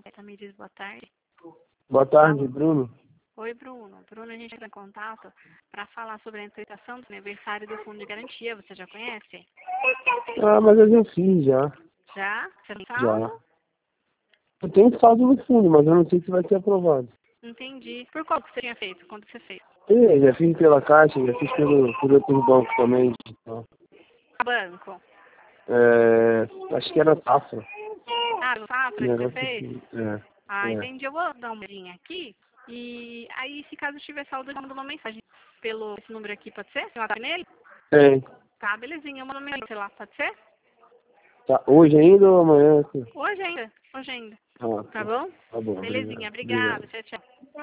Me diz boa tarde. Boa tarde, Bruno. Oi, Bruno. Bruno, a gente entra em contato para falar sobre a implementação do aniversário do Fundo de Garantia. Você já conhece? Ah, mas eu já fiz, já. Já? Você tem Já. saldo? Eu tenho saldo no fundo, mas eu não sei se vai ser aprovado. Entendi. Por qual que você tinha feito? Quando você fez? Já fiz pela Caixa, já fiz por outros bancos também. Então, Banco. acho que era Safra. Ah, no Safra que você fez? Ah, É. entendi. Eu vou dar uma olhadinha aqui. E aí, se caso tiver saldo, eu mando uma mensagem pelo esse número aqui, pode ser? Você vai nele? Tem. Tá, belezinha. Eu mando uma mensagem, sei lá, pode ser? Tá, hoje ainda ou amanhã? Hoje ainda. Hoje ainda. Ah, Tá bom? tá bom, Belezinha. obrigado. Obrigada. Tchau, tchau.